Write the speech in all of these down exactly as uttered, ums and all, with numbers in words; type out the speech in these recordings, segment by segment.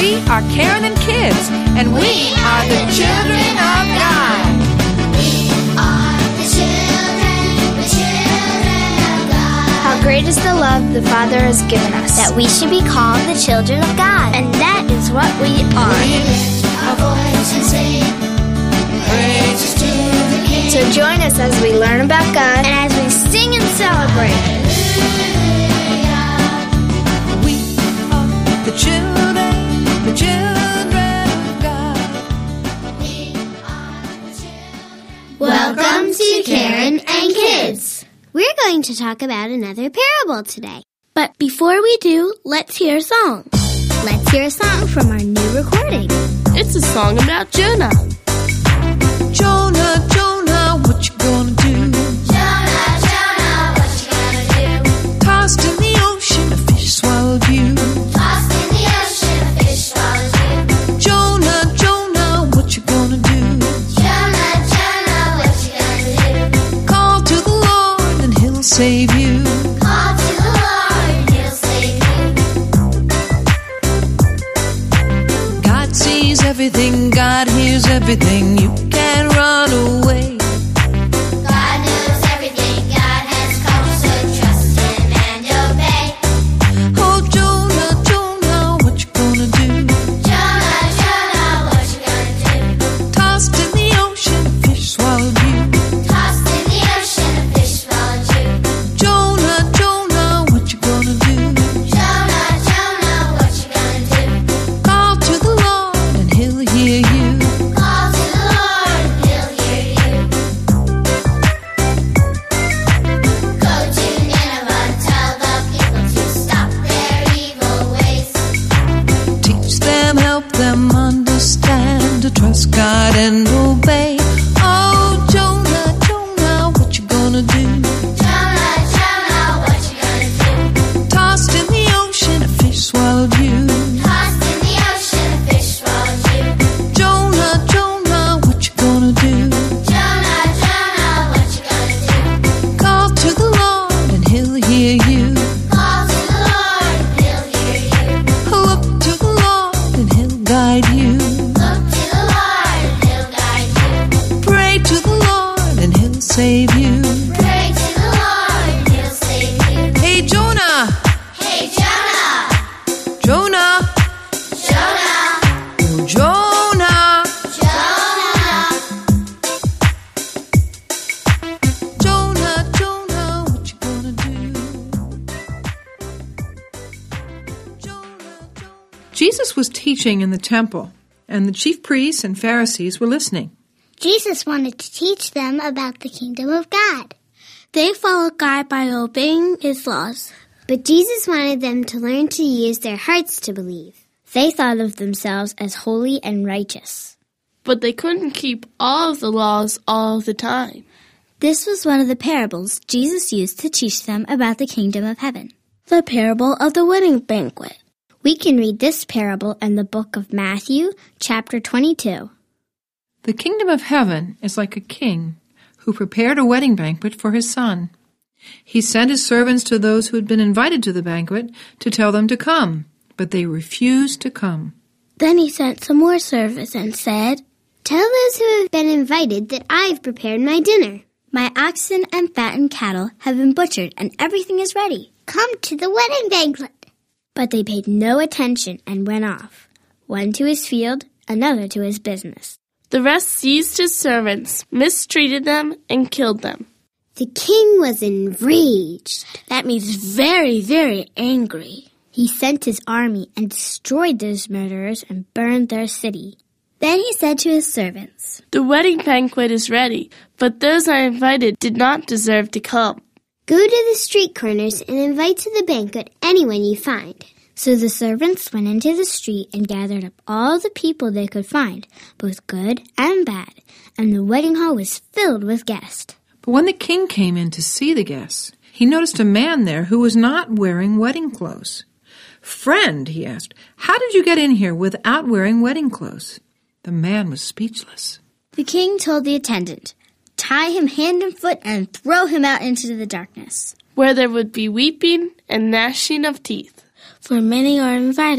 We are Karen and Kids, and we are the children of God. We are the children, the children of God. How great is the love the Father has given us, that we should be called the children of God. and that is what we are. We lift our voice and sing praises to the King. So join us as we learn about God and as we sing and celebrate. We are the children, the children of God. We are the children. Welcome to Karen and Kids. We're going to talk about another parable today. But before we do, let's hear a song. Let's hear a song from our new recording. It's a song about Jonah. Jonah, Jonah, what you gonna do? Jonah, Jonah, what you gonna do? Tossed in the ocean, a fish swallowed you. Tossed in the ocean, a fish swallowed you. Jonah, Jonah, what you gonna do? Jonah, Jonah, what you gonna do? Call to the Lord and He'll save you. Call to the Lord and He'll save you. God sees everything, God hears everything. You can't run away. God knows everything. God has come, so trust Him and obey. Oh, Jonah, Jonah, what you gonna do? Jonah, Jonah, what you gonna do? Tossed in the ocean, a fish swallowed you. Tossed in the ocean, a fish swallowed you. Jonah, Jonah, what you gonna do? Jonah, Jonah, what you gonna do? Call to the Lord and He'll hear you. Call to the Lord and He'll hear you. Go to Nineveh, tell the people to stop their evil ways. Teach them, help them understand to trust God and obey. Oh, Jonah, Jonah, what you gonna do? Jonah, Jonah, what you gonna do? Tossed in the ocean, a fish swallowed you. Tossed in the ocean, a fish swallowed you. Jonah, Jonah, what you gonna do? Jonah, Jonah, what you gonna do? Call to the Lord and He'll hear you. Call to the Lord and He'll hear you. Look to the Lord and He'll guide you. Look to the Lord and He'll guide you. Pray to the Lord and He'll save you. Pray to the Lord and He'll save you. Hey, Jonah! Hey, Jonah! Jonah! Jonah! Oh, Jonah! Jonah! Jonah, Jonah, what you gonna do? Jonah, Jonah. Jesus was teaching in the temple, and the chief priests and Pharisees were listening. Jesus wanted to teach them about the kingdom of God. They followed God by obeying His laws. But Jesus wanted them to learn to use their hearts to believe. They thought of themselves as holy and righteous. But they couldn't keep all of the laws all the time. This was one of the parables Jesus used to teach them about the kingdom of heaven. The parable of the wedding banquet. We can read this parable in the book of Matthew, chapter twenty-two. The kingdom of heaven is like a king who prepared a wedding banquet for his son. He sent his servants to those who had been invited to the banquet to tell them to come, but they refused to come. Then he sent some more servants and said, Tell those who have been invited that I've prepared my dinner. My oxen and fattened cattle have been butchered and everything is ready. Come to the wedding banquet. But they paid no attention and went off, one to his field, another to his business. The rest seized his servants, mistreated them, and killed them. The king was enraged. That means very, very angry. He sent his army and destroyed those murderers and burned their city. Then he said to his servants, The wedding banquet is ready, but those I invited did not deserve to come. Go to the street corners and invite to the banquet anyone you find. So the servants went into the street and gathered up all the people they could find, both good and bad, and the wedding hall was filled with guests. But when the king came in to see the guests, he noticed a man there who was not wearing wedding clothes. Friend, he asked, how did you get in here without wearing wedding clothes? The man was speechless. The king told the attendant, Tie him hand and foot and throw him out into the darkness, where there would be weeping and gnashing of teeth. For many are invited,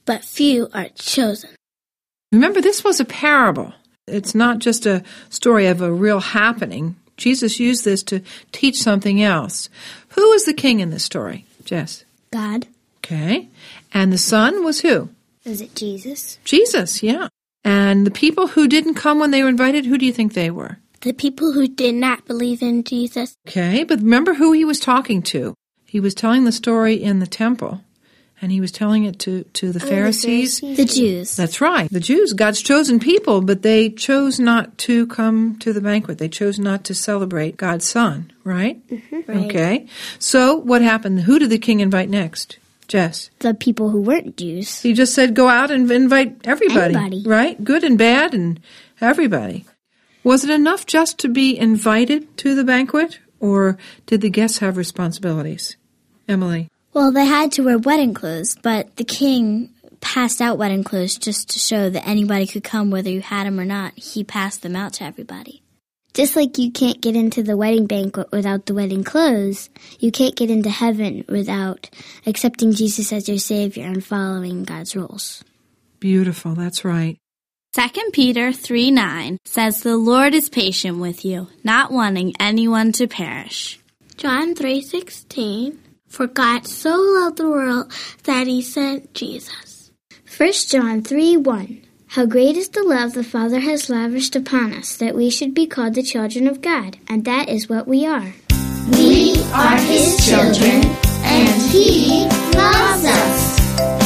but few are chosen. Remember, this was a parable. It's not just a story of a real happening. Jesus used this to teach something else. Who was the king in this story, Jess? God. Okay. And the son was who? Was it Jesus? Jesus, yeah. And the people who didn't come when they were invited, who do you think they were? The people who did not believe in Jesus. Okay, but remember who he was talking to. He was telling the story in the temple, and he was telling it to, to the, Oh, Pharisees. the Pharisees. The Jews. That's right, the Jews, God's chosen people, but they chose not to come to the banquet. They chose not to celebrate God's son, right? Mm-hmm. Right. Okay, so what happened? Who did the king invite next? Jess? The people who weren't Jews. He just said go out and invite everybody, Anybody. right? Good and bad and everybody. Was it enough just to be invited to the banquet, or did the guests have responsibilities? Emily? Well, they had to wear wedding clothes, but the king passed out wedding clothes just to show that anybody could come whether you had them or not. He passed them out to everybody. Just like you can't get into the wedding banquet without the wedding clothes, you can't get into heaven without accepting Jesus as your Savior and following God's rules. Beautiful, that's right. Second Peter three nine says, "The Lord is patient with you, not wanting anyone to perish." John three sixteen. For God so loved the world that he sent Jesus. First John three one. How great is the love the Father has lavished upon us, that we should be called the children of God, and that is what we are. We are His children, and He loves us.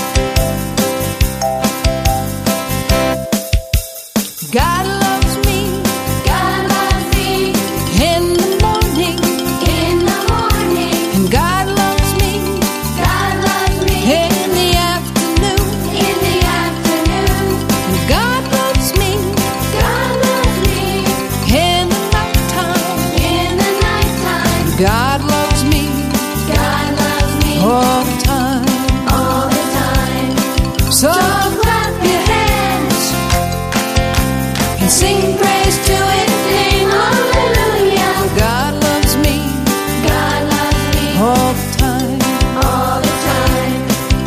God loves me, God loves me, in the morning, in the morning, and God loves me, God loves me, in the afternoon, in the afternoon, and God loves me, God loves me, in the nighttime, in the nighttime, God loves me, God loves me, all the time, all the time, so clap your hands and sing praise to His name, hallelujah. God loves me, God loves me, all the time, all the time.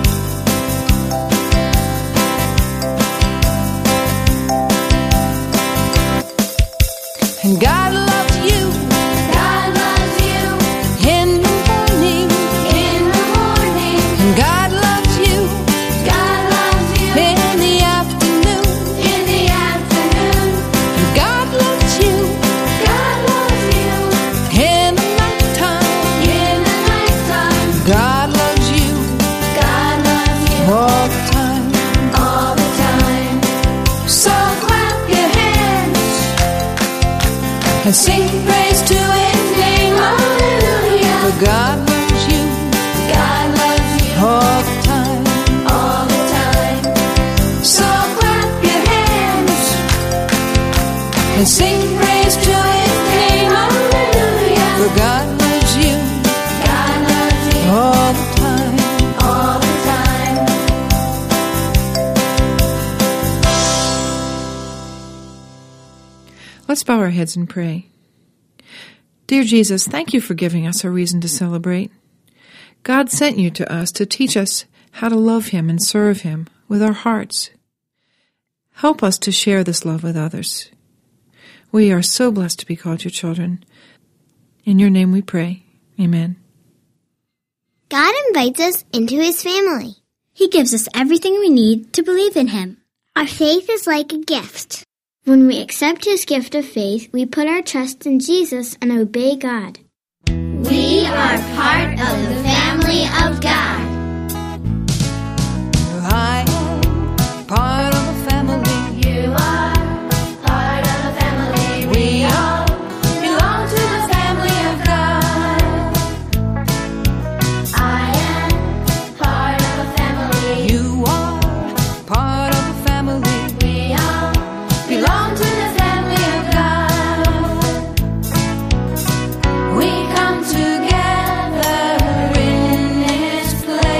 And God loves you, God loves you, in the morning, in the morning. And God loves you, God loves you, in the afternoon, in the afternoon. And God loves you, God loves you, in the nighttime, in the nighttime. God loves you, God loves you, all the time, all the time. So clap your hands and sing praise to His name, hallelujah. For God loves you, God loves you, all the time, all the time. So clap your hands and sing praise to His name, hallelujah. For God loves you, God loves you, all the time, all the time. Let's bow our heads and pray. Dear Jesus, thank you for giving us a reason to celebrate. God sent you to us to teach us how to love Him and serve Him with our hearts. Help us to share this love with others. We are so blessed to be called your children. In your name we pray. Amen. God invites us into His family. He gives us everything we need to believe in him. Our faith is like a gift. When we accept His gift of faith, we put our trust in Jesus and obey God. We are part of the family of God. I am part of a family. You are part of a family. We all belong to the family of God. I am part of a family. You are part of a family. We all belong to the family of God. We come together in His place.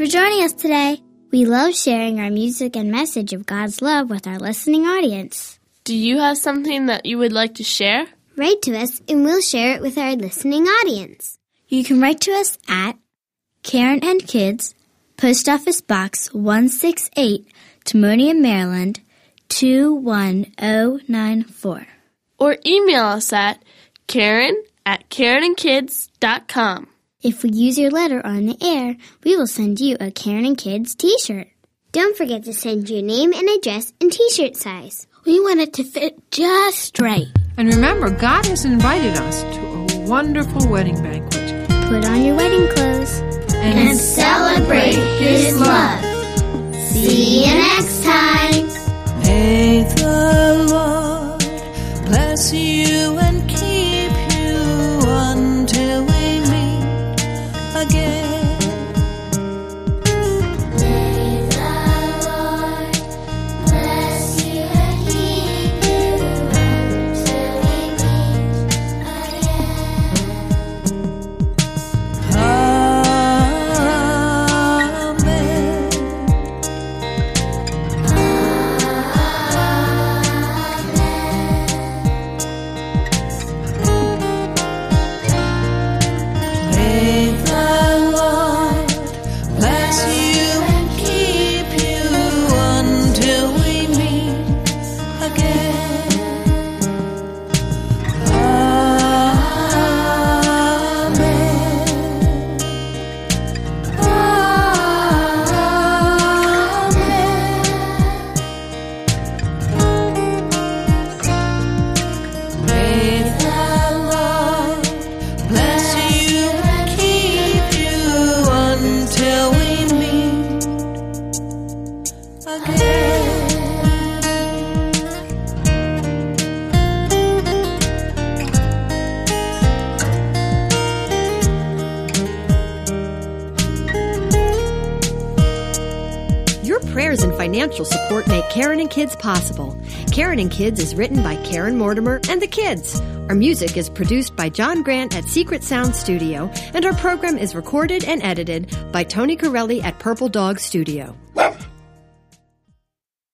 joining us today. We love sharing our music and message of God's love with our listening audience. Do you have something that you would like to share? Write to us and we'll share it with our listening audience. You can write to us at Karen and Kids, Post Office Box one sixty-eight, Timonium, Maryland, two one zero nine four. Or email us at Karen at Karen and Kids dot com. If we use your letter on the air, we will send you a Karen and Kids t-shirt. Don't forget to send your name and address in t-shirt size. We want it to fit just right. And remember, God has invited us to a wonderful wedding banquet. Put on your wedding clothes And, and celebrate His love. See you next time. May the Lord bless you and keep you until we meet again. May the Lord bless you and keep you until we meet again. May the Lord bless you and keep you until we meet again. May the Lord bless you and keep you until we meet again. Your prayers and financial support make Karen and Kids possible. Karen and Kids is written by Karen Mortimer and the kids. Our music is produced by John Grant at Secret Sound Studio, and our program is recorded and edited by Tony Corelli at Purple Dog Studio.